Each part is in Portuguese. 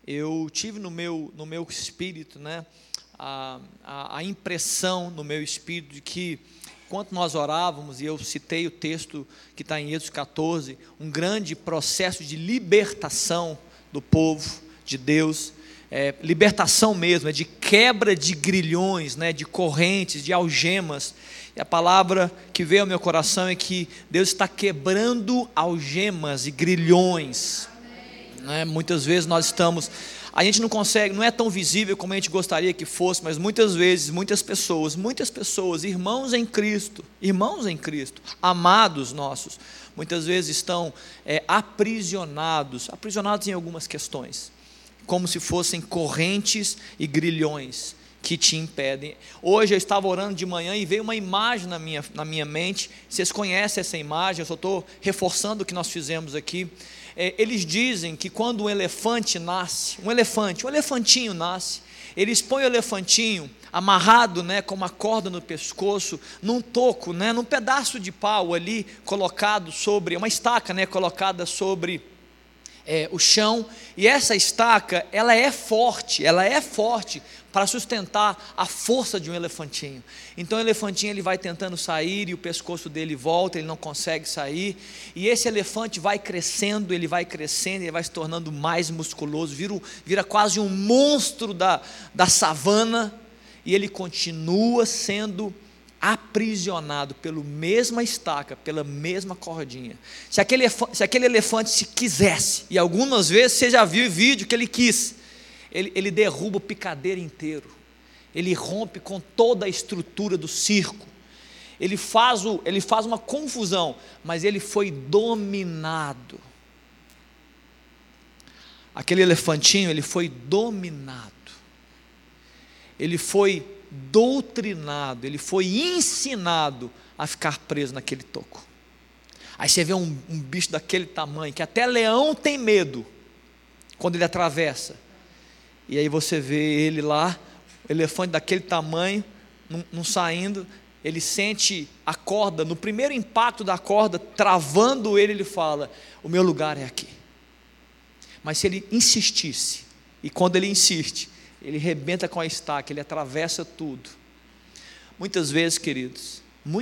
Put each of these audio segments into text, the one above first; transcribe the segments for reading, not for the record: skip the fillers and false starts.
eu tive no meu espírito, né, a impressão no meu espírito de que, enquanto nós orávamos, e eu citei o texto que está em Êxodo 14, um grande processo de libertação do povo de Deus, libertação mesmo, de quebra de grilhões, né, de correntes, de algemas. E a palavra que veio ao meu coração é que Deus está quebrando algemas e grilhões, né? Muitas vezes a gente não consegue, não é tão visível como a gente gostaria que fosse, mas muitas vezes, muitas pessoas, irmãos em Cristo, amados nossos, muitas vezes estão aprisionados em algumas questões, como se fossem correntes e grilhões que te impedem. Hoje eu estava orando de manhã e veio uma imagem na minha mente. Vocês conhecem essa imagem? Eu só estou reforçando o que nós fizemos aqui. Eles dizem que quando um elefante nasce, um elefantinho nasce, eles põem o elefantinho amarrado, né, com uma corda no pescoço, num toco, né, num pedaço de pau ali, colocado sobre, uma estaca, né, colocada sobre o chão, e essa estaca, ela é forte para sustentar a força de um elefantinho. Então o elefantinho, ele vai tentando sair, e o pescoço dele volta, ele não consegue sair, e esse elefante vai crescendo, ele vai se tornando mais musculoso, vira quase um monstro da savana, e ele continua sendo aprisionado pela mesma estaca, pela mesma cordinha. Se aquele elefante se quisesse, e algumas vezes você já viu vídeo que ele quis, ele derruba o picadeiro inteiro, ele rompe com toda a estrutura do circo, ele faz uma confusão, mas ele foi dominado. Aquele elefantinho, ele foi dominado, ele foi doutrinado, ele foi ensinado a ficar preso naquele toco. Aí você vê um bicho daquele tamanho, que até leão tem medo quando ele atravessa, e aí você vê ele lá, o elefante daquele tamanho, não saindo, ele sente a corda, no primeiro impacto da corda, travando ele fala: o meu lugar é aqui. Mas se ele insistisse, e quando ele insiste, ele rebenta com a estaca, ele atravessa tudo. Muitas vezes, queridos,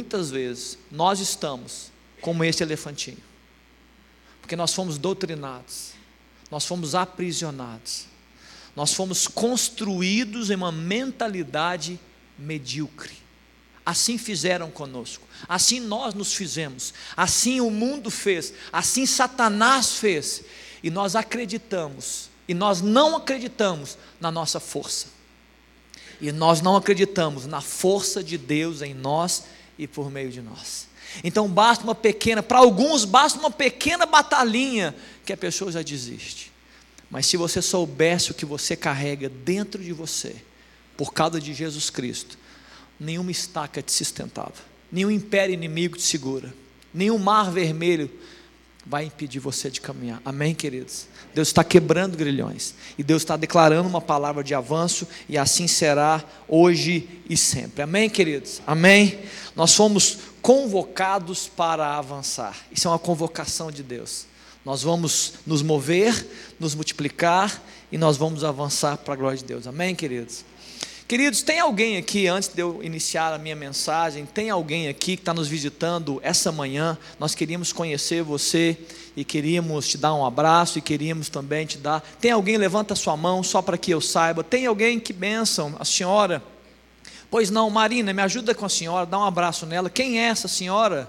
nós estamos como esse elefantinho, porque nós fomos doutrinados, nós fomos aprisionados, nós fomos construídos em uma mentalidade medíocre. Assim fizeram conosco, assim nós nos fizemos, assim o mundo fez, assim Satanás fez, e nós acreditamos, e nós não acreditamos na nossa força, e nós não acreditamos na força de Deus em nós e por meio de nós. Então para alguns basta uma pequena batalhinha, que a pessoa já desiste. Mas se você soubesse o que você carrega dentro de você, por causa de Jesus Cristo, nenhuma estaca te sustentava, nenhum império inimigo te segura, nenhum mar vermelho vai impedir você de caminhar. Amém, queridos? Deus está quebrando grilhões, e Deus está declarando uma palavra de avanço, e assim será hoje e sempre. Amém, queridos? Amém? Nós fomos convocados para avançar. Isso é uma convocação de Deus. Nós vamos nos mover, nos multiplicar, e nós vamos avançar para a glória de Deus. Amém, queridos? Queridos, tem alguém aqui, antes de eu iniciar a minha mensagem, tem alguém aqui que está nos visitando essa manhã? Nós queríamos conhecer você, e queríamos te dar um abraço, e queríamos também te dar. Tem alguém? Levanta a sua mão, só para que eu saiba. Tem alguém? Que bênção, a senhora? Pois não, Marina, me ajuda com a senhora, dá um abraço nela. Quem é essa senhora?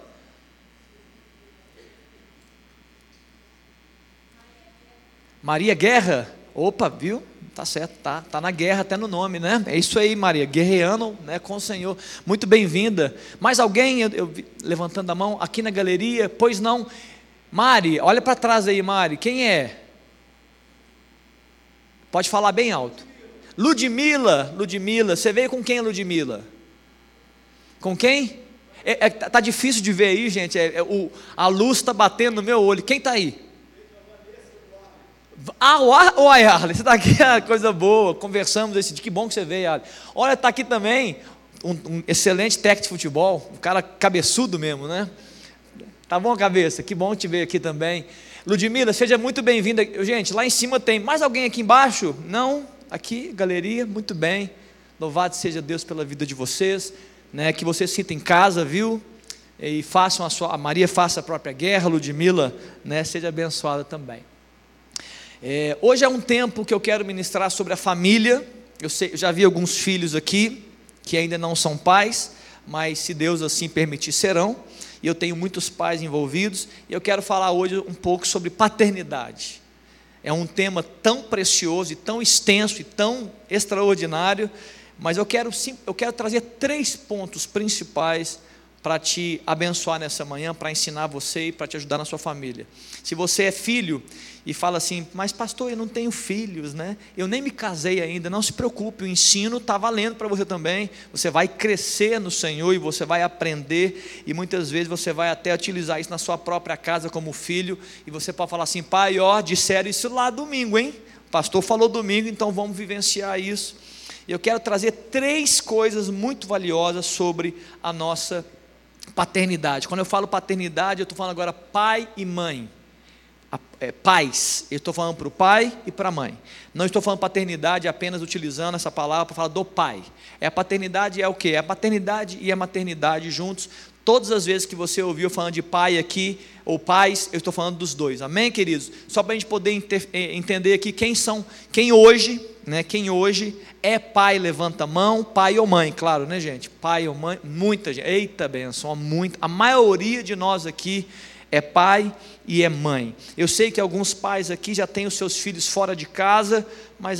Maria Guerra? Opa, viu? Tá certo, tá na guerra até no nome, né? É isso aí, Maria, guerreando, né, com o Senhor. Muito bem-vinda. Mais alguém, eu levantando a mão aqui na galeria? Pois não. Mari, olha para trás aí, Mari. Quem é? Pode falar bem alto. Ludmila, você veio com quem, Ludmila? Com quem? Tá difícil de ver aí, gente. A luz está batendo no meu olho. Quem está aí? Oi, Arlen, você está aqui, coisa boa, conversamos esse dia, que bom que você veio, Arlen. Olha, está aqui também um excelente técnico de futebol, um cara cabeçudo mesmo, né? Tá bom, cabeça? Que bom te ver aqui também. Ludmila, seja muito bem-vinda. Gente, lá em cima tem mais alguém aqui embaixo? Não? Aqui, galeria, muito bem. Louvado seja Deus pela vida de vocês, né? Que vocês se sintam em casa, viu? E façam a Maria faça a própria guerra, Ludmila, né? Seja abençoada também. Hoje é um tempo que eu quero ministrar sobre a família. Eu já vi alguns filhos aqui que ainda não são pais, mas se Deus assim permitir serão. E eu tenho muitos pais envolvidos, e eu quero falar hoje um pouco sobre paternidade. É um tema tão precioso, e tão extenso, e tão extraordinário, mas eu quero trazer 3 pontos principais para te abençoar nessa manhã, para ensinar você e para te ajudar na sua família. Se você é filho e fala assim, mas pastor, eu não tenho filhos, né? Eu nem me casei ainda, não se preocupe, o ensino está valendo para você também, você vai crescer no Senhor e você vai aprender, e muitas vezes você vai até utilizar isso na sua própria casa como filho, e você pode falar assim, pai, disseram isso lá domingo, hein? O pastor falou domingo, então vamos vivenciar isso. E eu quero trazer 3 coisas muito valiosas sobre a nossa paternidade. Quando eu falo paternidade, eu estou falando agora pai e mãe. Pais, eu estou falando para o pai e para a mãe. Não estou falando paternidade apenas utilizando essa palavra para falar do pai. A paternidade é o quê? A paternidade e a maternidade juntos. Todas as vezes que você ouviu falando de pai aqui, ou pais, eu estou falando dos dois. Amém, queridos? Só para a gente poder entender aqui quem hoje é pai, levanta a mão, pai ou mãe, claro, né, gente? Pai ou mãe, muita gente, eita benção, a maioria de nós aqui é pai e é mãe. Eu sei que alguns pais aqui já têm os seus filhos fora de casa, mas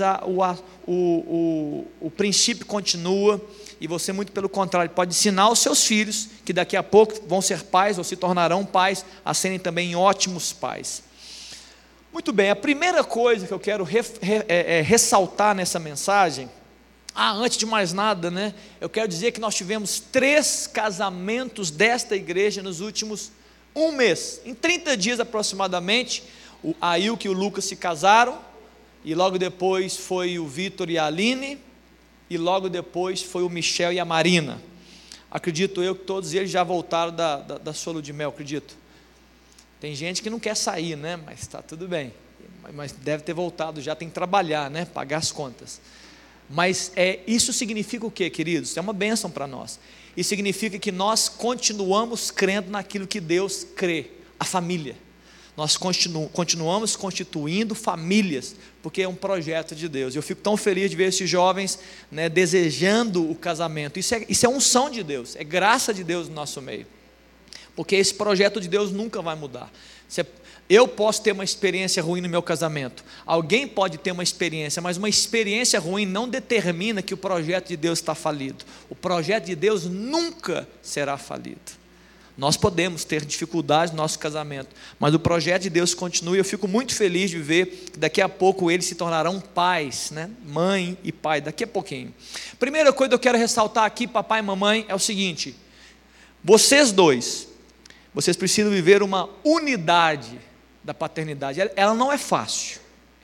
o princípio continua, e você, muito pelo contrário, pode ensinar os seus filhos, que daqui a pouco vão ser pais, ou se tornarão pais, a serem também ótimos pais. Muito bem, a primeira coisa que eu quero ressaltar nessa mensagem, antes de mais nada, né, eu quero dizer que nós tivemos 3 casamentos desta igreja nos últimos 1 mês, em 30 dias aproximadamente. A Ailke e o Lucas se casaram, e logo depois foi o Vitor e a Aline, e logo depois foi o Michel e a Marina. Acredito eu que todos eles já voltaram da sua lua de mel, acredito. Tem gente que não quer sair, né? Mas está tudo bem, mas deve ter voltado já, tem que trabalhar, né? Pagar as contas. Mas isso significa o quê, queridos? É uma bênção para nós. Isso significa que nós continuamos crendo naquilo que Deus crê, a família. Nós continuamos constituindo famílias, porque é um projeto de Deus. Eu fico tão feliz de ver esses jovens, né, desejando o casamento. Isso é unção de Deus, é graça de Deus no nosso meio, porque esse projeto de Deus nunca vai mudar. Eu posso ter uma experiência ruim no meu casamento, alguém pode ter uma experiência, mas uma experiência ruim não determina que o projeto de Deus está falido. O projeto de Deus nunca será falido. Nós podemos ter dificuldades no nosso casamento, mas o projeto de Deus continua, e eu fico muito feliz de ver que daqui a pouco eles se tornarão pais, né? Mãe e pai, daqui a pouquinho. Primeira coisa que eu quero ressaltar aqui, papai e mamãe, é o seguinte: vocês dois, vocês precisam viver uma unidade da paternidade. Ela não é fácil,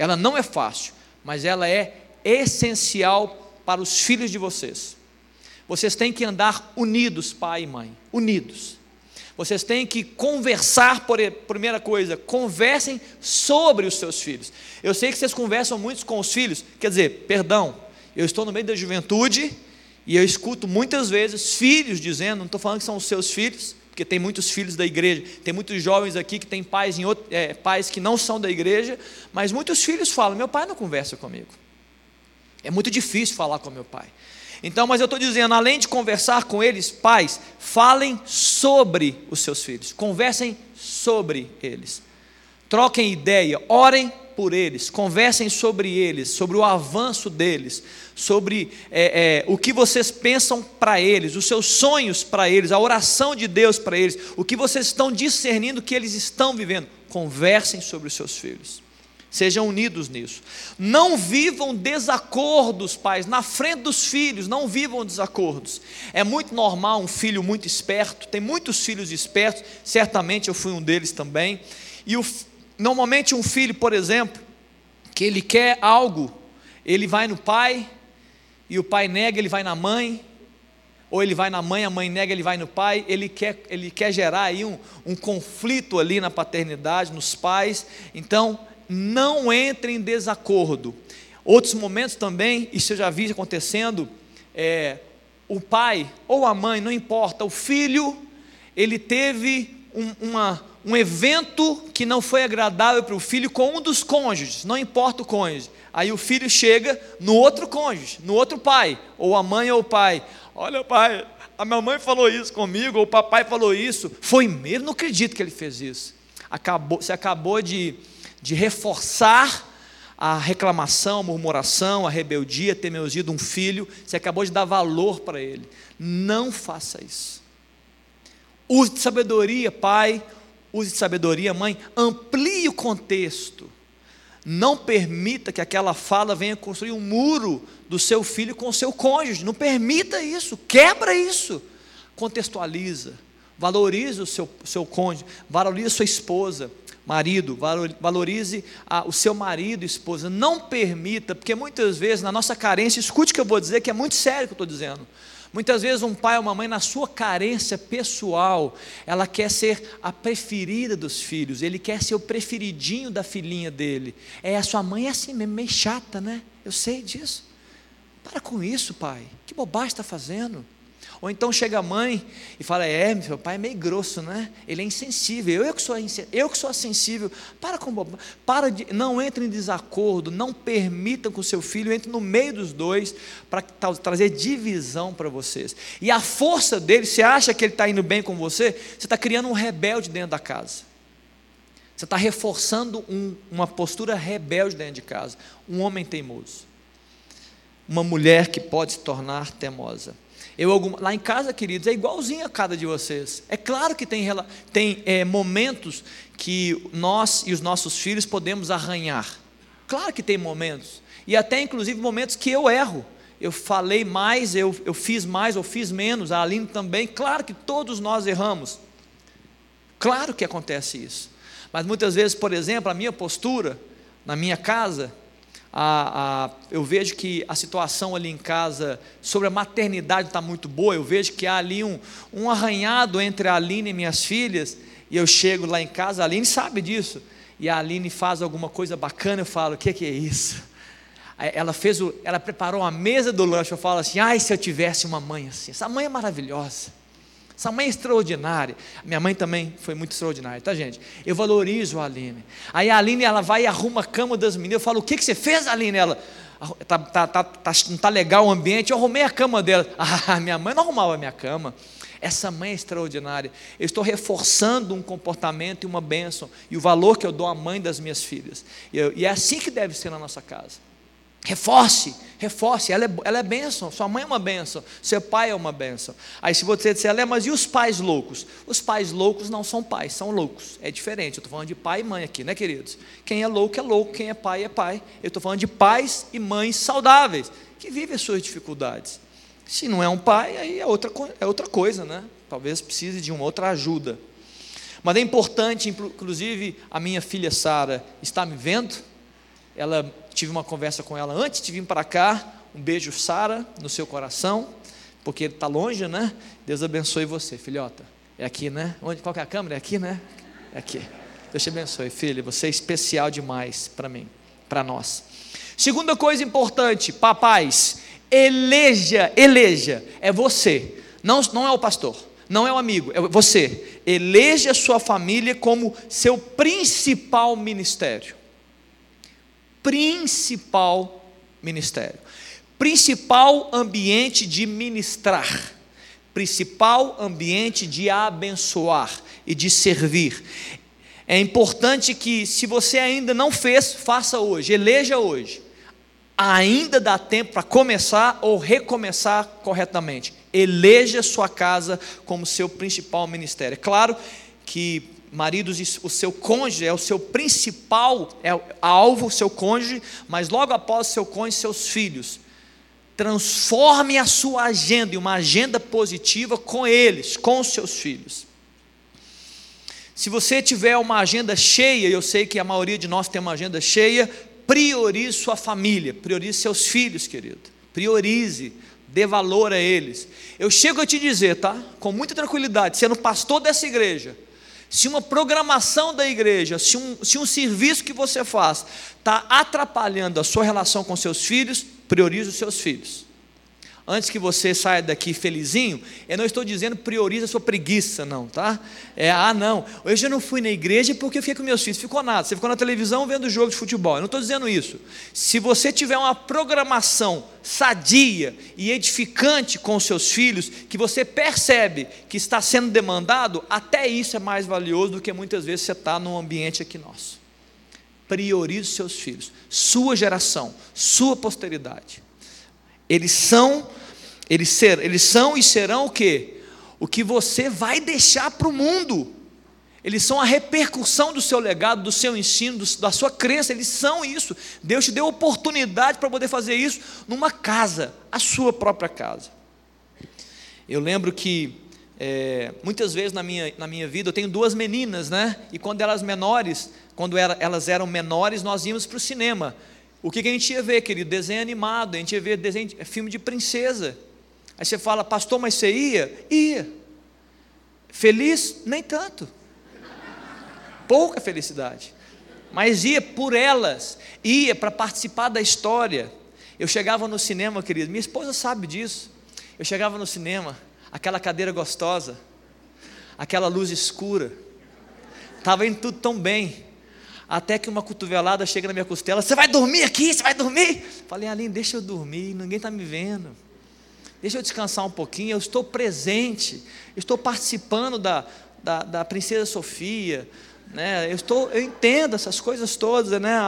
mas ela é essencial para os filhos de vocês. Vocês têm que andar unidos, pai e mãe, unidos. Vocês têm que conversar, primeira coisa, conversem sobre os seus filhos. Eu sei que vocês conversam muito com os filhos, eu estou no meio da juventude, e eu escuto muitas vezes filhos dizendo, não estou falando que são os seus filhos, porque tem muitos filhos da igreja, tem muitos jovens aqui que têm pais que não são da igreja, mas muitos filhos falam, meu pai não conversa comigo, é muito difícil falar com meu pai. Então, mas eu estou dizendo, além de conversar com eles, pais, falem sobre os seus filhos, conversem sobre eles, troquem ideia, orem por eles, conversem sobre eles, sobre o avanço deles, sobre o que vocês pensam para eles, os seus sonhos para eles, a oração de Deus para eles, o que vocês estão discernindo que eles estão vivendo. Conversem sobre os seus filhos, sejam unidos nisso. Não vivam desacordos, pais, na frente dos filhos, não vivam desacordos. É muito normal um filho muito esperto, tem muitos filhos espertos, certamente eu fui um deles também, e normalmente um filho, por exemplo, que ele quer algo, ele vai no pai, e o pai nega, ele vai na mãe, ou ele vai na mãe, a mãe nega, ele vai no pai, ele quer gerar aí um conflito ali na paternidade, nos pais. Então, não entre em desacordo. Outros momentos também, isso eu já vi acontecendo, o pai ou a mãe, não importa, o filho, ele teve um evento que não foi agradável para o filho com um dos cônjuges, não importa o cônjuge. Aí o filho chega no outro cônjuge, no outro pai, ou a mãe ou o pai: olha, pai, a minha mãe falou isso comigo, ou o papai falou isso, foi mesmo, não acredito que ele fez isso. Você acabou de reforçar a reclamação, a murmuração, a rebeldia, a teimosia de um filho. Você acabou de dar valor para ele. Não faça isso. Use de sabedoria, pai, use de sabedoria, mãe, amplie o contexto. Não permita que aquela fala venha construir um muro do seu filho com o seu cônjuge. Não permita isso, quebra isso. Contextualiza, valorize o seu cônjuge, valorize a sua esposa, marido, valorize o seu marido e esposa. Não permita, porque muitas vezes na nossa carência, escute o que eu vou dizer, que é muito sério o que eu estou dizendo. Muitas vezes um pai ou uma mãe, na sua carência pessoal, ela quer ser a preferida dos filhos, ele quer ser o preferidinho da filhinha dele. A sua mãe é assim mesmo, meio chata, né? Eu sei disso. Para com isso, pai, que bobagem está fazendo? Ou então chega a mãe e fala: meu pai é meio grosso, né? Ele é insensível, eu que sou sensível. Não entre em desacordo, não permita que o seu filho entre no meio dos dois, para trazer divisão para vocês. E a força dele, você acha que ele está indo bem com você? Você está criando um rebelde dentro da casa. Você está reforçando uma postura rebelde dentro de casa. Um homem teimoso, uma mulher que pode se tornar teimosa. Lá em casa, queridos, é igualzinho a cada de vocês. É claro que tem momentos que nós e os nossos filhos podemos arranhar. Claro que tem momentos. E até inclusive momentos que eu erro. Eu falei mais, eu fiz mais ou fiz menos. A Aline também. Claro que todos nós erramos. Claro que acontece isso. Mas muitas vezes, por exemplo, a minha postura na minha casa, eu vejo que a situação ali em casa sobre a maternidade está muito boa. Eu vejo que há ali um arranhado entre a Aline e minhas filhas, e eu chego lá em casa, a Aline sabe disso, e a Aline faz alguma coisa bacana, eu falo: o que é isso? Ela preparou a mesa do lanche, eu falo assim: ai, se eu tivesse uma mãe assim, essa mãe é maravilhosa, essa mãe é extraordinária. Minha mãe também foi muito extraordinária, tá, gente? Eu valorizo a Aline. Aí a Aline, ela vai e arruma a cama das meninas. Eu falo: o que você fez, Aline? Ela: não está legal o ambiente. Eu arrumei a cama dela. Minha mãe não arrumava a minha cama. Essa mãe é extraordinária. Eu estou reforçando um comportamento e uma bênção, e o valor que eu dou à mãe das minhas filhas. E é assim que deve ser na nossa casa. Reforce, ela é bênção, sua mãe é uma bênção, seu pai é uma bênção. Aí se você disser: mas e os pais loucos? Os pais loucos não são pais, são loucos, é diferente. Eu estou falando de pai e mãe aqui, né, queridos? Quem é louco, quem é pai. Eu estou falando de pais e mães saudáveis, que vivem as suas dificuldades. Se não é um pai, aí é outra coisa, né? Talvez precise de uma outra ajuda. Mas é importante, inclusive a minha filha Sara está me vendo. Tive uma conversa com ela antes de vir para cá. Um beijo, Sara, no seu coração, porque ele está longe, né? Deus abençoe você, filhota. É aqui, né? Qual que é a câmera? É aqui, né? É aqui. Deus te abençoe, filha. Você é especial demais para mim, para nós. Segunda coisa importante, papais: eleja, é você, não é o pastor, não é o amigo, é você. Eleja a sua família como seu principal ministério. Principal ministério, principal ambiente de ministrar, principal ambiente de abençoar e de servir. É importante que, se você ainda não fez, faça hoje, eleja hoje. Ainda dá tempo para começar ou recomeçar corretamente. Eleja sua casa como seu principal ministério. É claro que, maridos, o seu cônjuge é o seu principal alvo, o seu cônjuge, mas logo após o seu cônjuge, seus filhos. Transforme a sua agenda em uma agenda positiva com eles, com os seus filhos. Se você tiver uma agenda cheia, eu sei que a maioria de nós tem uma agenda cheia, priorize sua família, priorize seus filhos, querido. Priorize, dê valor a eles. Eu chego a te dizer, tá? Com muita tranquilidade, sendo pastor dessa igreja, se uma programação da igreja, se um serviço que você faz está atrapalhando a sua relação com seus filhos, priorize os seus filhos. Antes que você saia daqui felizinho, eu não estou dizendo prioriza a sua preguiça, não, tá? Não, hoje eu não fui na igreja porque eu fiquei com meus filhos. Ficou nada, você ficou na televisão vendo jogo de futebol. Eu não estou dizendo isso. Se você tiver uma programação sadia e edificante com os seus filhos, que você percebe que está sendo demandado, até isso é mais valioso do que muitas vezes você está num ambiente aqui nosso. Priorize os seus filhos, sua geração, sua posteridade. Eles são e serão o quê? O que você vai deixar para o mundo. Eles são a repercussão do seu legado, do seu ensino, da sua crença. Eles são isso. Deus te deu oportunidade para poder fazer isso numa casa, a sua própria casa. Eu lembro que muitas vezes na minha vida eu tenho duas meninas, né? E quando elas elas eram menores, nós íamos para o cinema. O que a gente ia ver, querido? Desenho animado, a gente ia ver filme de princesa. Aí você fala, pastor, mas você ia? Ia. Feliz? Nem tanto. Pouca felicidade. Mas ia por elas, ia para participar da história. Eu chegava no cinema, querido, minha esposa sabe disso. Eu chegava no cinema, aquela cadeira gostosa, aquela luz escura, estava indo tudo tão bem. Até que uma cotovelada chega na minha costela, você vai dormir aqui, você vai dormir? Falei, Aline, deixa eu dormir, ninguém está me vendo, deixa eu descansar um pouquinho, eu estou presente, eu estou participando da princesa Sofia, né? Eu entendo essas coisas todas, né?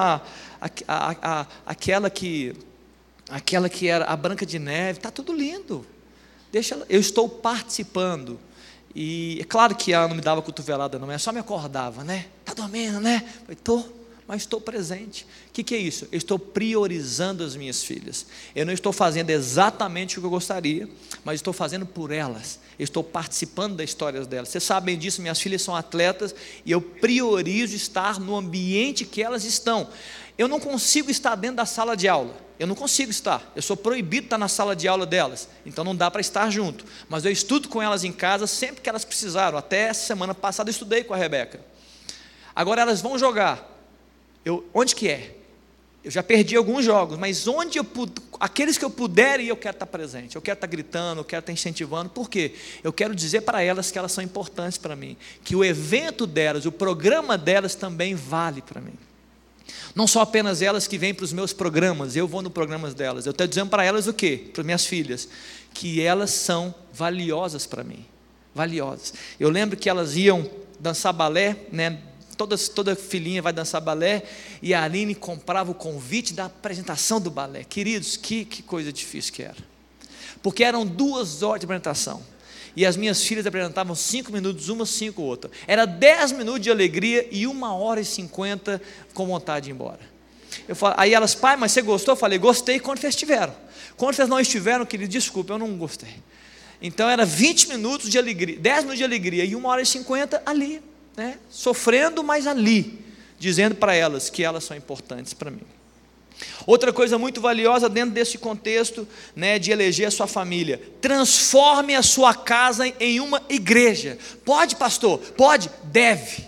Aquela que era a Branca de Neve, está tudo lindo, eu estou participando. E é claro que ela não me dava cotovelada, não, ela só me acordava, né? Está dormindo, né? Mas estou presente. O que é isso? Eu estou priorizando as minhas filhas. Eu não estou fazendo exatamente o que eu gostaria, mas estou fazendo por elas. Eu estou participando da história delas. Vocês sabem disso, minhas filhas são atletas e eu priorizo estar no ambiente que elas estão. Eu não consigo estar dentro da sala de aula. Eu não consigo estar, eu sou proibido de estar na sala de aula delas, então não dá para estar junto, mas eu estudo com elas em casa sempre que elas precisaram. Até essa semana passada eu estudei com a Rebeca. Agora elas vão jogar, onde que é? Eu já perdi alguns jogos, mas aqueles que eu puder ir, eu quero estar presente, eu quero estar gritando, eu quero estar incentivando. Por quê? Eu quero dizer para elas que elas são importantes para mim, que o evento delas, o programa delas também vale para mim. Não só apenas elas que vêm para os meus programas, eu vou no programa delas. Eu estou dizendo para elas o quê? Para minhas filhas, que elas são valiosas para mim, valiosas. Eu lembro que elas iam dançar balé, né? Toda filhinha vai dançar balé, e a Aline comprava o convite da apresentação do balé. Queridos, que coisa difícil que era, porque eram 2 horas de apresentação, e as minhas filhas apresentavam 5 minutos, uma, 5, outra. Era 10 minutos de alegria e 1h50 com vontade de ir embora. Aí elas, pai, mas você gostou? Eu falei, gostei quando vocês estiveram. Quando vocês não estiveram, querido, desculpa, eu não gostei. Então era 20 minutos de alegria, 10 minutos de alegria e 1h50 ali, né? Sofrendo, mas ali, dizendo para elas que elas são importantes para mim. Outra coisa muito valiosa dentro desse contexto, né, de eleger a sua família: transforme a sua casa em uma igreja. Pode, pastor? Pode? Deve.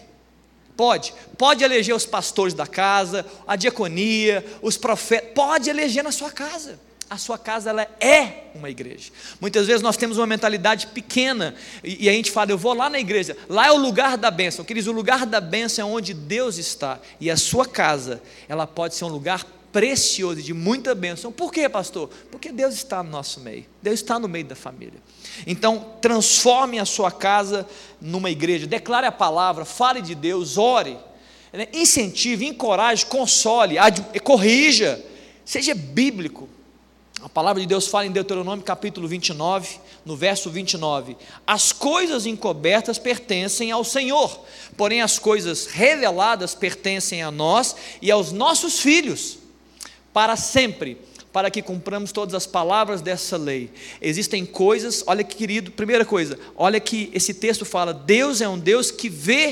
Pode eleger os pastores da casa, a diaconia, os profetas. Pode eleger na sua casa. A sua casa, ela é uma igreja. Muitas vezes nós temos uma mentalidade pequena e a gente fala, eu vou lá na igreja, lá é o lugar da bênção. Queridos, o lugar da bênção é onde Deus está, e a sua casa, ela pode ser um lugar precioso e de muita bênção. Por quê, pastor? Porque Deus está no nosso meio, Deus está no meio da família. Então transforme a sua casa numa igreja, declare a palavra, fale de Deus, ore, né? Incentive, encoraje, console, corrija, seja bíblico. A palavra de Deus fala em Deuteronômio capítulo 29, no verso 29, as coisas encobertas pertencem ao Senhor, porém as coisas reveladas pertencem a nós e aos nossos filhos, para sempre, para que cumpramos todas as palavras dessa lei. Existem coisas, olha que querido, primeira coisa, olha que esse texto fala, Deus é um Deus que vê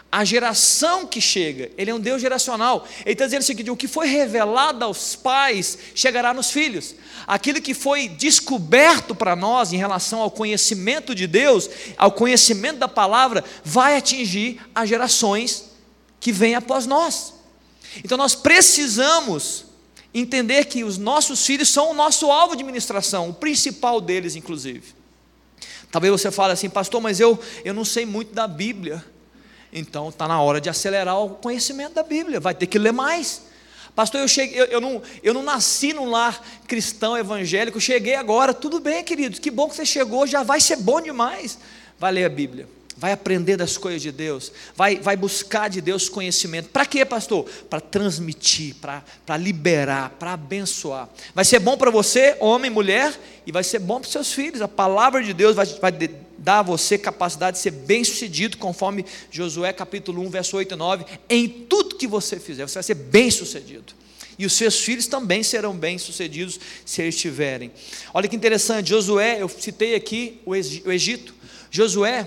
a geração que chega. Ele é um Deus geracional. Ele está dizendo o seguinte: o que foi revelado aos pais chegará nos filhos. Aquilo que foi descoberto para nós em relação ao conhecimento de Deus, ao conhecimento da palavra, vai atingir as gerações que vêm após nós. Então nós precisamos entender que os nossos filhos são o nosso alvo de ministração, o principal deles inclusive. Talvez você fale assim: pastor, mas eu não sei muito da Bíblia. Então está na hora de acelerar o conhecimento da Bíblia, vai ter que ler mais. Pastor, eu não nasci num lar cristão evangélico, cheguei agora. Tudo bem, queridos, que bom que você chegou, já vai ser bom demais. Vai ler a Bíblia, vai aprender das coisas de Deus, vai buscar de Deus conhecimento. Para quê, pastor? Para transmitir, para liberar, para abençoar. Vai ser bom para você, homem, mulher, e vai ser bom para os seus filhos. A palavra de Deus vai dar a você capacidade de ser bem sucedido, conforme Josué capítulo 1, verso 8 e 9, em tudo que você fizer, você vai ser bem sucedido, e os seus filhos também serão bem sucedidos, se eles tiverem. Olha que interessante, Josué, eu citei aqui o Egito. Josué,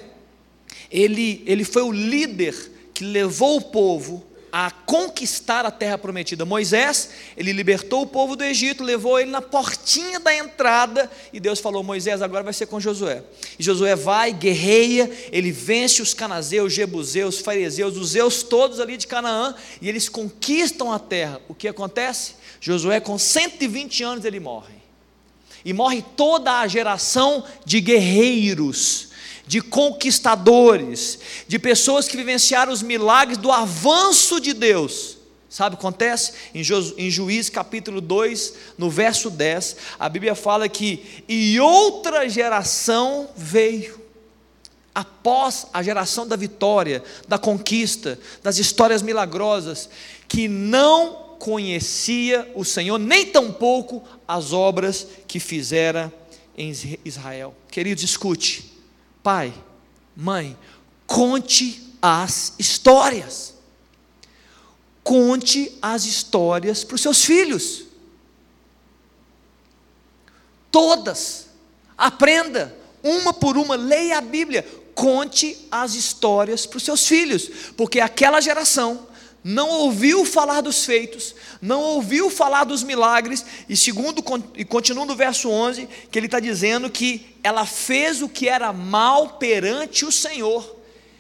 ele foi o líder que levou o povo a conquistar a terra prometida. Moisés, ele libertou o povo do Egito, levou ele na portinha da entrada, e Deus falou: Moisés, agora vai ser com Josué. E Josué vai, guerreia, ele vence os canazeus, jebuseus, fariseus, os zeus todos ali de Canaã, e eles conquistam a terra. O que acontece? Josué, com 120 anos, ele morre, e morre toda a geração de guerreiros, de conquistadores, de pessoas que vivenciaram os milagres do avanço de Deus. Sabe o que acontece? Em Juízes capítulo 2, no verso 10, a Bíblia fala que e outra geração veio, após a geração da vitória, da conquista, das histórias milagrosas, que não conhecia o Senhor, nem tampouco as obras que fizera em Israel. Queridos, escute. Pai, mãe, conte as histórias. Conte as histórias para os seus filhos. Todas. Aprenda, uma por uma, leia a Bíblia. Conte as histórias para os seus filhos, porque aquela geração não ouviu falar dos feitos, não ouviu falar dos milagres, e continua no verso 11, que ele está dizendo que ela fez o que era mal perante o Senhor.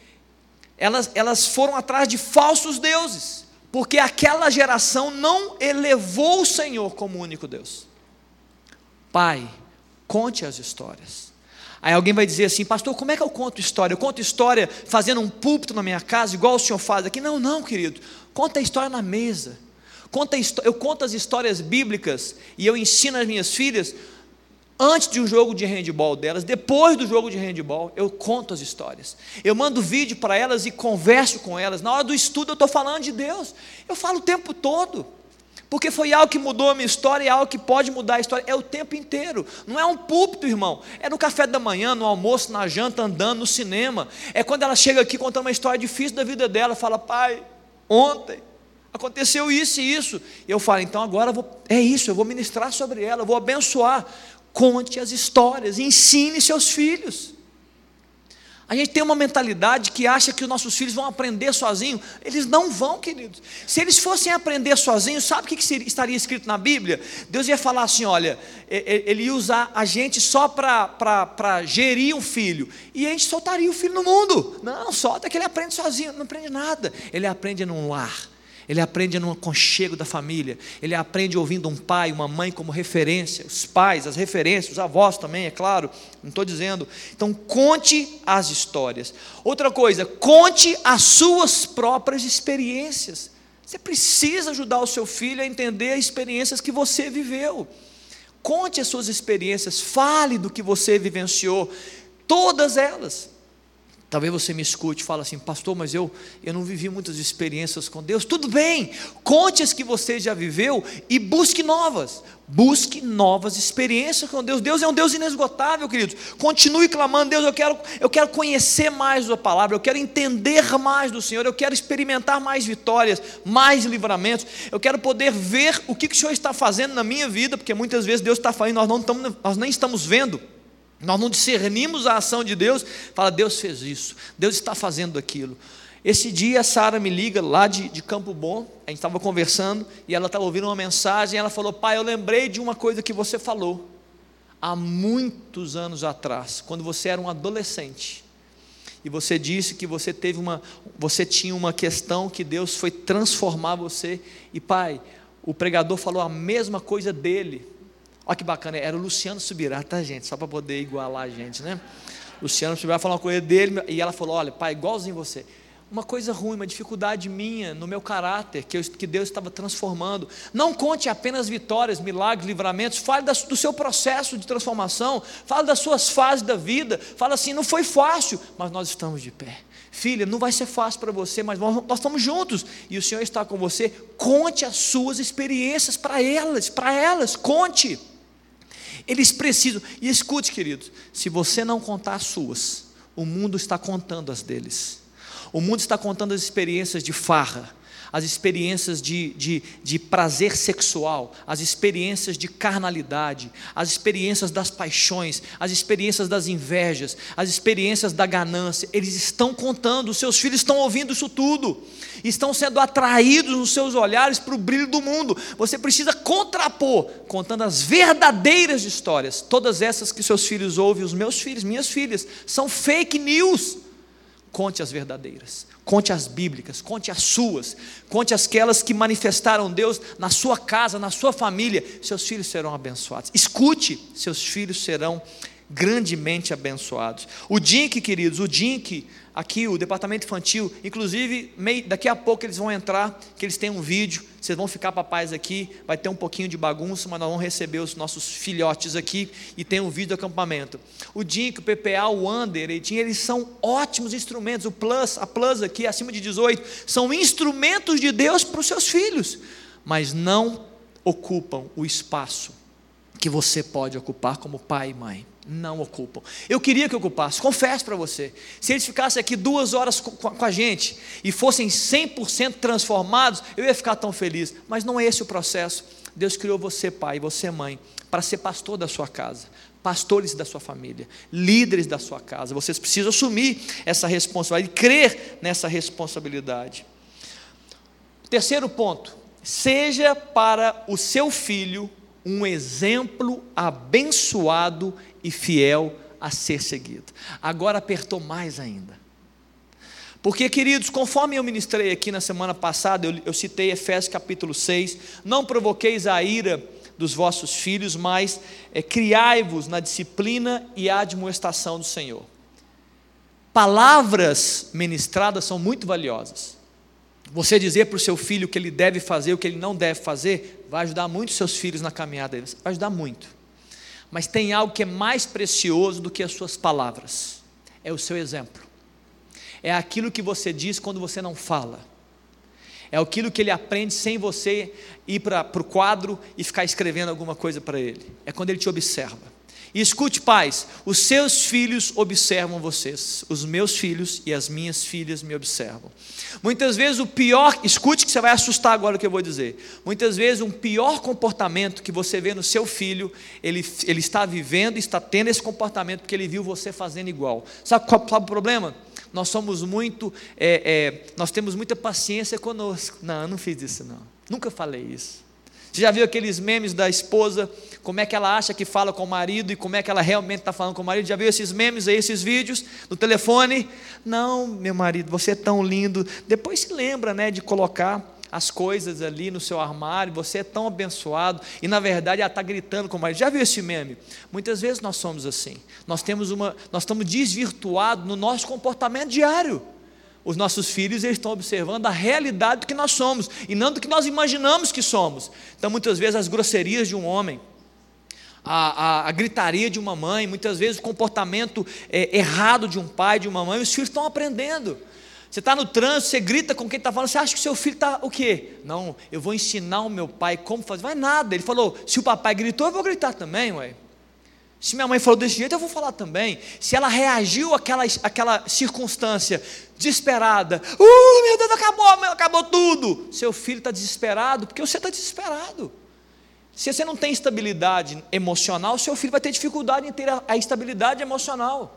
Elas foram atrás de falsos deuses, porque aquela geração não elevou o Senhor como único Deus. Pai, conte as histórias. Aí alguém vai dizer assim: pastor, como é que eu conto história? Eu conto história fazendo um púlpito na minha casa, igual o senhor faz aqui? Não, querido, conta a história na mesa. Eu conto as histórias bíblicas, e eu ensino as minhas filhas, antes de um jogo de handebol delas, depois do jogo de handebol, eu conto as histórias. Eu mando vídeo para elas e converso com elas. Na hora do estudo eu estou falando de Deus, eu falo o tempo todo, porque foi algo que mudou a minha história, e algo que pode mudar a história, é o tempo inteiro. Não é um púlpito, irmão, é no café da manhã, no almoço, na janta, andando, no cinema. É quando ela chega aqui contando uma história difícil da vida dela, fala: pai, ontem aconteceu isso e isso, e eu falo: então agora eu vou ministrar sobre ela, eu vou abençoar. Conte as histórias, ensine seus filhos. A gente tem uma mentalidade que acha que os nossos filhos vão aprender sozinhos. Eles não vão, queridos. Se eles fossem aprender sozinhos, sabe o que estaria escrito na Bíblia? Deus ia falar assim: olha, Ele ia usar a gente só para gerir um filho, e a gente soltaria o filho no mundo. Não, solta que ele aprende sozinho. Não aprende nada. Ele aprende num lar, ele aprende no aconchego da família, ele aprende ouvindo um pai, uma mãe como referência, os pais, as referências, os avós também, é claro, não estou dizendo. Então conte as histórias. Outra coisa, conte as suas próprias experiências. Você precisa ajudar o seu filho a entender as experiências que você viveu. Conte as suas experiências, fale do que você vivenciou, todas elas. Talvez você me escute e fale assim: pastor, mas eu não vivi muitas experiências com Deus. Tudo bem, conte as que você já viveu e busque novas experiências com Deus. Deus é um Deus inesgotável, queridos. Continue clamando: Deus, eu quero conhecer mais da palavra, eu quero entender mais do Senhor, eu quero experimentar mais vitórias, mais livramentos, eu quero poder ver o que o Senhor está fazendo na minha vida, porque muitas vezes Deus está fazendo, nós nem estamos vendo. Nós não discernimos a ação de Deus. Fala: Deus fez isso, Deus está fazendo aquilo. Esse dia a Sara me liga lá de Campo Bom, a gente estava conversando, e ela estava ouvindo uma mensagem, e ela falou: pai, eu lembrei de uma coisa que você falou, há muitos anos atrás, quando você era um adolescente, e você disse que você tinha uma questão que Deus foi transformar você, e pai, o pregador falou a mesma coisa dele. Olha que bacana, era o Luciano Subirá, tá gente, só para poder igualar a gente, né? Luciano Subirá falou uma coisa dele, e ela falou: olha pai, igualzinho você, uma coisa ruim, uma dificuldade minha, no meu caráter, que Deus estava transformando. Não conte apenas vitórias, milagres, livramentos, fale do seu processo de transformação, fale das suas fases da vida, fala assim: não foi fácil, mas nós estamos de pé. Filha, não vai ser fácil para você, mas nós estamos juntos, e o Senhor está com você. Conte as suas experiências para elas, conte. Eles precisam, e escute, queridos, se você não contar as suas, o mundo está contando as deles. O mundo está contando as experiências de farra, as experiências de prazer sexual, as experiências de carnalidade, as experiências das paixões, as experiências das invejas, as experiências da ganância. Eles estão contando, os seus filhos estão ouvindo isso tudo, estão sendo atraídos nos seus olhares para o brilho do mundo. Você precisa contrapor, contando as verdadeiras histórias. Todas essas que seus filhos ouvem, os meus filhos, minhas filhas, são fake news. Conte as verdadeiras, conte as bíblicas, conte as suas, conte aquelas que manifestaram Deus na sua casa, na sua família. Seus filhos serão abençoados. Escute, seus filhos serão grandemente abençoados. O DINC, queridos, aqui o departamento infantil, inclusive daqui a pouco eles vão entrar, que eles têm um vídeo, vocês vão ficar papais aqui, vai ter um pouquinho de bagunça, mas nós vamos receber os nossos filhotes aqui, e tem um vídeo do acampamento. O DINC, o PPA, o Under, eles são ótimos instrumentos. A Plus aqui, acima de 18, são instrumentos de Deus para os seus filhos, mas não ocupam o espaço que você pode ocupar como pai e mãe. Não ocupam. Eu queria que ocupasse, confesso para você, se eles ficassem aqui 2 horas com a gente, e fossem 100% transformados, eu ia ficar tão feliz, mas não é esse o processo. Deus criou você pai, você mãe, para ser pastor da sua casa, pastores da sua família, líderes da sua casa. Vocês precisam assumir essa responsabilidade, crer nessa responsabilidade. Terceiro ponto: seja para o seu filho um exemplo abençoado e fiel a ser seguido. Agora apertou mais ainda, porque, queridos, conforme eu ministrei aqui na semana passada, eu citei Efésios capítulo 6, não provoqueis a ira dos vossos filhos, mas criai-vos na disciplina e admoestação do Senhor. Palavras ministradas são muito valiosas. Você dizer para o seu filho o que ele deve fazer, o que ele não deve fazer, vai ajudar muito os seus filhos na caminhada deles, vai ajudar muito. Mas tem algo que é mais precioso do que as suas palavras, é o seu exemplo, é aquilo que você diz quando você não fala, é aquilo que ele aprende sem você ir para o quadro e ficar escrevendo alguma coisa para ele, é quando ele te observa. E escute, pais, os seus filhos observam vocês, os meus filhos e as minhas filhas me observam. Muitas vezes o pior, escute que você vai assustar agora o que eu vou dizer, muitas vezes um pior comportamento que você vê no seu filho, ele está vivendo, está tendo esse comportamento porque ele viu você fazendo igual. Sabe qual é o problema? Nós somos nós temos muita paciência conosco. Não, eu não fiz isso não, nunca falei isso. Você já viu aqueles memes da esposa, como é que ela acha que fala com o marido e como é que ela realmente está falando com o marido? Já viu esses memes aí, esses vídeos no telefone? Não, meu marido, você é tão lindo. Depois se lembra, né, de colocar as coisas ali no seu armário, você é tão abençoado, e na verdade ela está gritando com o marido. Já viu esse meme? Muitas vezes nós somos assim, nós estamos desvirtuados no nosso comportamento diário. Os nossos filhos, eles estão observando a realidade do que nós somos, e não do que nós imaginamos que somos. Então muitas vezes as grosserias de um homem, a gritaria de uma mãe, muitas vezes o comportamento errado de um pai, de uma mãe, os filhos estão aprendendo. Você está no trânsito, você grita com quem está falando, você acha que o seu filho está o quê? Não, eu vou ensinar o meu pai como fazer. Vai nada, ele falou, se o papai gritou, eu vou gritar também, ué. Se minha mãe falou desse jeito, eu vou falar também. Se ela reagiu àquela circunstância desesperada, meu Deus, acabou tudo. Seu filho está desesperado, porque você está desesperado. Se você não tem estabilidade emocional, seu filho vai ter dificuldade em ter a estabilidade emocional.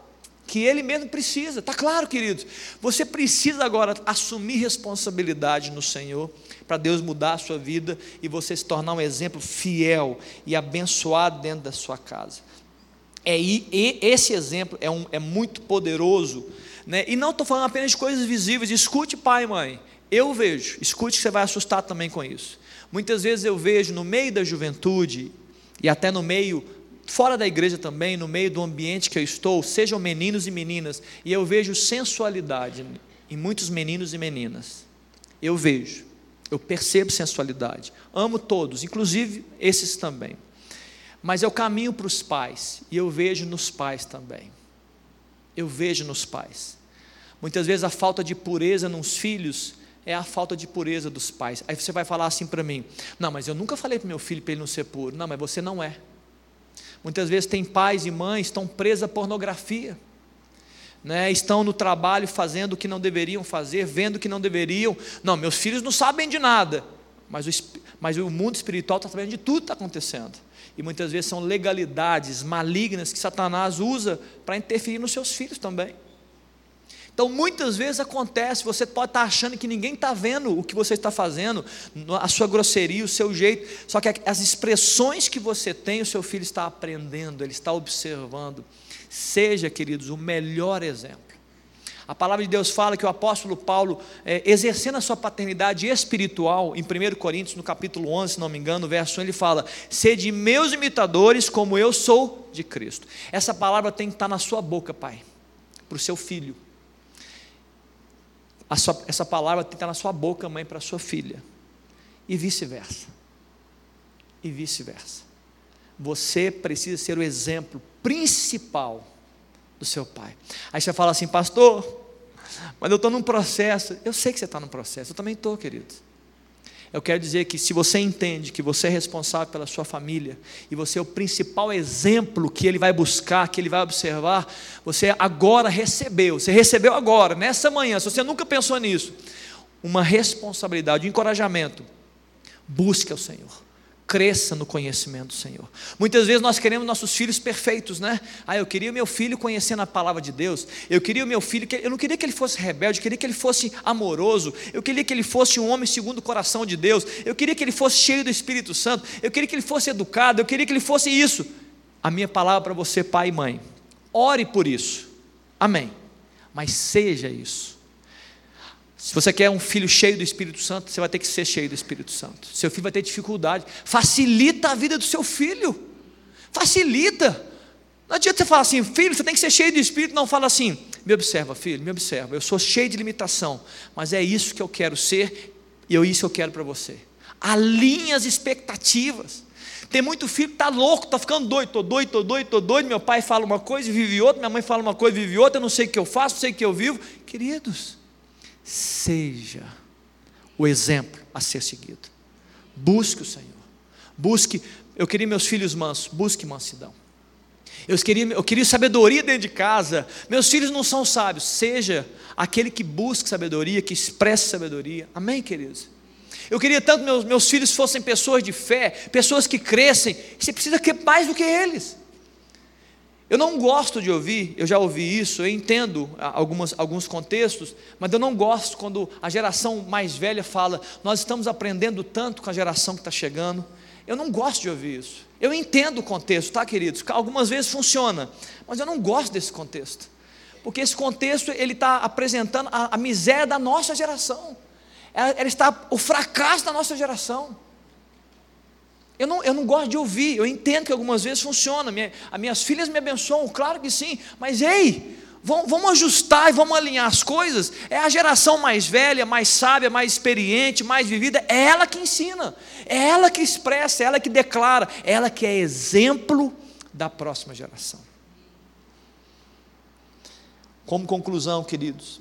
que ele mesmo precisa. Está claro, queridos? Você precisa agora assumir responsabilidade no Senhor, para Deus mudar a sua vida e você se tornar um exemplo fiel e abençoado dentro da sua casa. E esse exemplo é muito poderoso, né? E não estou falando apenas de coisas visíveis. Escute, pai e mãe, eu vejo, escute que você vai assustar também com isso. Muitas vezes eu vejo no meio da juventude, e até no meio, fora da igreja também, no meio do ambiente que eu estou, sejam meninos e meninas, e eu vejo sensualidade em muitos meninos e meninas. Eu percebo sensualidade, amo todos, inclusive esses também. Mas eu caminho para os pais, e eu vejo nos pais também. Eu vejo nos pais. Muitas vezes a falta de pureza nos filhos é a falta de pureza dos pais. Aí você vai falar assim para mim: não, mas eu nunca falei para meu filho para ele não ser puro. Não, mas você não é. Muitas vezes tem pais e mães que estão presos à pornografia, né? Estão no trabalho fazendo o que não deveriam fazer, vendo o que não deveriam. Não, meus filhos não sabem de nada, mas o mundo espiritual está sabendo de tudo que está acontecendo. E muitas vezes são legalidades malignas que Satanás usa para interferir nos seus filhos também. Então muitas vezes acontece, você pode estar achando que ninguém está vendo o que você está fazendo, a sua grosseria, o seu jeito, só que as expressões que você tem, o seu filho está aprendendo, ele está observando. Seja, queridos, o melhor exemplo. A palavra de Deus fala que o apóstolo Paulo, exercendo a sua paternidade espiritual, em 1 Coríntios, no capítulo 11, se não me engano, no verso 1, ele fala: sede meus imitadores, como eu sou de Cristo. Essa palavra tem que estar na sua boca, pai, para o seu filho. Essa palavra tem que estar na sua boca, mãe, para a sua filha. E vice-versa. E vice-versa. Você precisa ser o exemplo principal do seu pai. Aí você fala assim: pastor, mas eu estou num processo. Eu sei que você está num processo, eu também estou, queridos. Eu quero dizer que se você entende que você é responsável pela sua família, e você é o principal exemplo que ele vai buscar, que ele vai observar, você agora recebeu, você recebeu agora, nessa manhã, se você nunca pensou nisso, uma responsabilidade, um encorajamento. Busque ao Senhor. Cresça no conhecimento do Senhor. Muitas vezes nós queremos nossos filhos perfeitos, né? Eu queria o meu filho conhecendo a palavra de Deus. Eu queria o meu filho, eu não queria que ele fosse rebelde, eu queria que ele fosse amoroso. Eu queria que ele fosse um homem segundo o coração de Deus. Eu queria que ele fosse cheio do Espírito Santo. Eu queria que ele fosse educado. Eu queria que ele fosse isso. A minha palavra para você, pai e mãe: ore por isso. Amém. Mas seja isso. Se você quer um filho cheio do Espírito Santo, você vai ter que ser cheio do Espírito Santo. Seu filho vai ter dificuldade. Facilita a vida do seu filho. Facilita. Não adianta você falar assim: filho, você tem que ser cheio do Espírito. Não, fala assim: me observa, filho, me observa. Eu sou cheio de limitação, mas é isso que eu quero ser, e é isso que eu quero para você. Alinhe as expectativas. Tem muito filho que está louco, está ficando doido. Estou doido. Meu pai fala uma coisa e vive outra. Minha mãe fala uma coisa e vive outra. Eu não sei o que eu faço, não sei o que eu vivo. Queridos, seja o exemplo a ser seguido. Busque o Senhor. Busque. Eu queria meus filhos mansos. Busque mansidão. Eu queria sabedoria dentro de casa. Meus filhos não são sábios. Seja aquele que busca sabedoria, que expressa sabedoria. Amém, queridos? Eu queria tanto que meus filhos fossem pessoas de fé, pessoas que crescem. Você precisa querer mais do que eles. Eu não gosto de ouvir, eu já ouvi isso, eu entendo alguns contextos, mas eu não gosto quando a geração mais velha fala: nós estamos aprendendo tanto com a geração que está chegando. Eu não gosto de ouvir isso. Eu entendo o contexto, tá, queridos? Algumas vezes funciona, mas eu não gosto desse contexto, porque esse contexto ele está apresentando a miséria da nossa geração. Ela está o fracasso da nossa geração. Eu não gosto de ouvir. Eu entendo que algumas vezes funciona. As minhas filhas me abençoam, claro que sim. Mas ei, vamos ajustar e vamos alinhar as coisas. É a geração mais velha, mais sábia, mais experiente, mais vivida. É ela que ensina, é ela que expressa, é ela que declara, é ela que é exemplo da próxima geração. Como conclusão, queridos,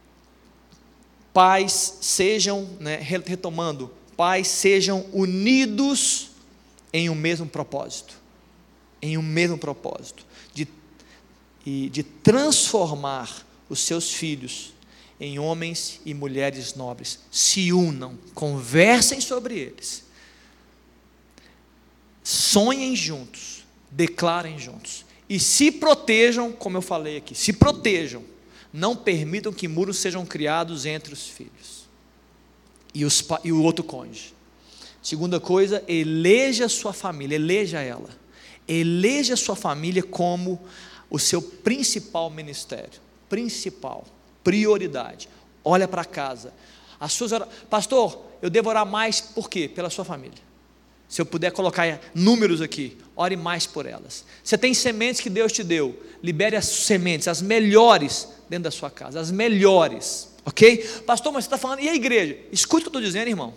pais sejam, retomando, pais sejam unidos em um mesmo propósito, de transformar os seus filhos em homens e mulheres nobres. Se unam, conversem sobre eles, sonhem juntos, declarem juntos, E se protejam, como eu falei aqui, se protejam, não permitam que muros sejam criados entre os filhos e o outro cônjuge. Segunda coisa, eleja a sua família, eleja ela, eleja a sua família como o seu principal ministério, principal, prioridade. Olha para casa, pastor, eu devo orar mais, por quê? Pela sua família. Se eu puder colocar números aqui, ore mais por elas. Você tem sementes que Deus te deu, libere as sementes, as melhores dentro da sua casa, as melhores, ok? Pastor, mas você está falando, e a igreja? Escute o que eu estou dizendo, irmão.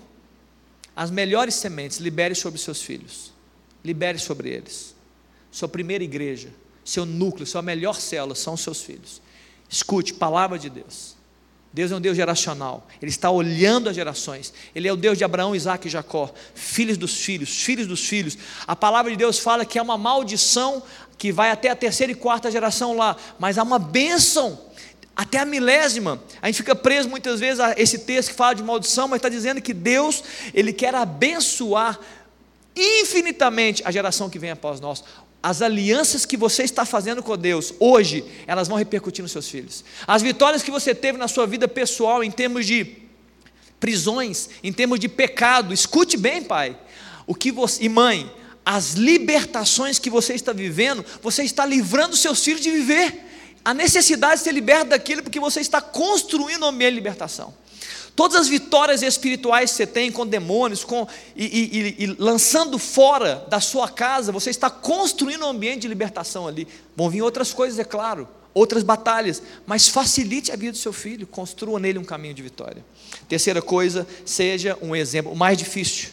As melhores sementes, libere sobre seus filhos, libere sobre eles. Sua primeira igreja, seu núcleo, sua melhor célula são os seus filhos. Escute, palavra de Deus. Deus é um Deus geracional, Ele está olhando as gerações, Ele é o Deus de Abraão, Isaque e Jacó, filhos dos filhos. A palavra de Deus fala que é uma maldição que vai até a terceira e quarta geração lá, mas há uma bênção até a milésima. A gente fica preso muitas vezes a esse texto que fala de maldição, mas está dizendo que Deus, Ele quer abençoar infinitamente a geração que vem após nós. As alianças que você está fazendo com Deus hoje, elas vão repercutir nos seus filhos. As vitórias que você teve na sua vida pessoal, em termos de prisões, em termos de pecado, escute bem, pai, e mãe, as libertações que você está vivendo, você está livrando seus filhos de viver a necessidade de ser liberto daquilo, porque você está construindo um ambiente de libertação. Todas as vitórias espirituais que você tem com demônios, e lançando fora da sua casa, você está construindo um ambiente de libertação ali. Vão vir outras coisas, é claro, outras batalhas, mas facilite a vida do seu filho, construa nele um caminho de vitória. Terceira coisa, seja um exemplo, o mais difícil,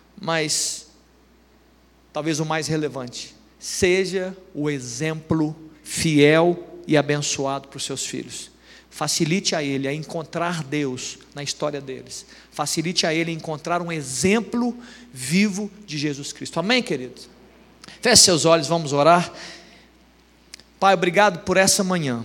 mas talvez o mais relevante, seja o exemplo fiel e abençoado para os seus filhos. Facilite a ele a encontrar Deus na história deles. Facilite a ele a encontrar um exemplo vivo de Jesus Cristo. Amém, queridos? Feche seus olhos, vamos orar. Pai, obrigado por essa manhã.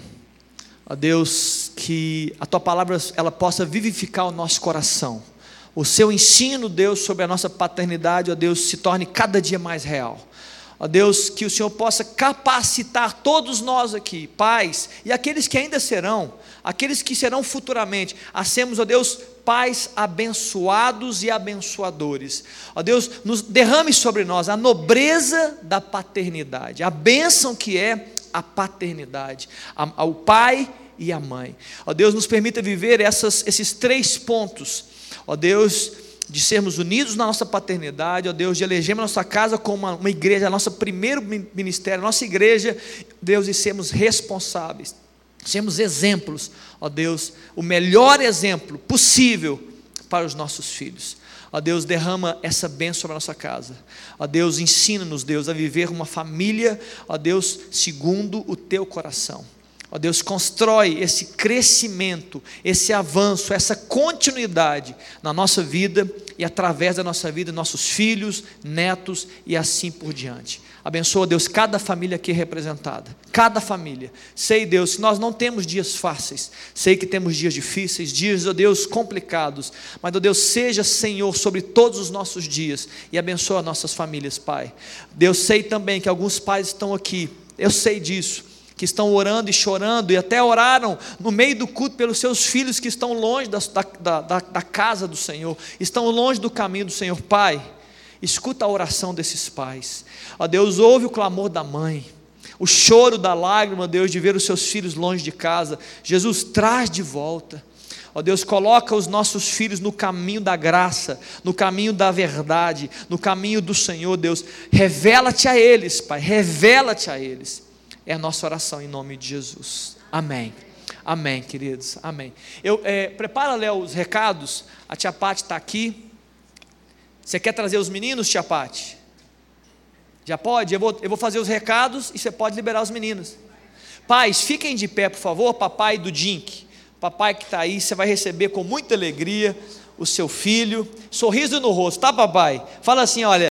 Ó Deus, que a Tua palavra ela possa vivificar o nosso coração. O Seu ensino, Deus, sobre a nossa paternidade, ó Deus, se torne cada dia mais real. Ó Deus, que o Senhor possa capacitar todos nós aqui, pais, e aqueles que ainda serão, aqueles que serão futuramente, a sermos, ó Deus, pais abençoados e abençoadores. Ó Deus, nos derrame sobre nós a nobreza da paternidade, a bênção que é a paternidade, ao pai e à mãe. Ó Deus, nos permita viver esses 3 pontos, ó Deus, de sermos unidos na nossa paternidade, ó Deus, de elegermos a nossa casa como uma igreja, a nosso primeiro ministério, a nossa igreja, Deus, e sermos responsáveis, sermos exemplos, ó Deus, o melhor exemplo possível para os nossos filhos. Ó Deus, derrama essa bênção sobre a nossa casa. Ó Deus, ensina-nos, Deus, a viver uma família, ó Deus, segundo o Teu coração. Ó Deus, constrói esse crescimento, esse avanço, essa continuidade na nossa vida e através da nossa vida, nossos filhos, netos e assim por diante. Abençoa, Deus, cada família aqui representada, cada família. Sei, Deus, que nós não temos dias fáceis, sei que temos dias difíceis, dias, ó Deus, complicados, mas, ó Deus, seja Senhor sobre todos os nossos dias e abençoa nossas famílias, Pai. Deus, sei também que alguns pais estão aqui, eu sei disso, que estão orando e chorando, e até oraram no meio do culto pelos seus filhos que estão longe da casa do Senhor, estão longe do caminho do Senhor. Pai, escuta a oração desses pais, ó Deus, ouve o clamor da mãe, o choro da lágrima, Deus, de ver os seus filhos longe de casa. Jesus, traz de volta, ó Deus, coloca os nossos filhos no caminho da graça, no caminho da verdade, no caminho do Senhor. Deus, revela-te a eles, Pai, revela-te a eles. É a nossa oração em nome de Jesus. Amém. Amém, queridos. Amém. Prepara, Léo, os recados. A tia Pati está aqui. Você quer trazer os meninos, tia Pati? Já pode? Eu vou fazer os recados e você pode liberar os meninos. Pais, fiquem de pé, por favor. Papai do Dink. Papai que está aí, você vai receber com muita alegria o seu filho. Sorriso no rosto, tá, papai? Fala assim, olha.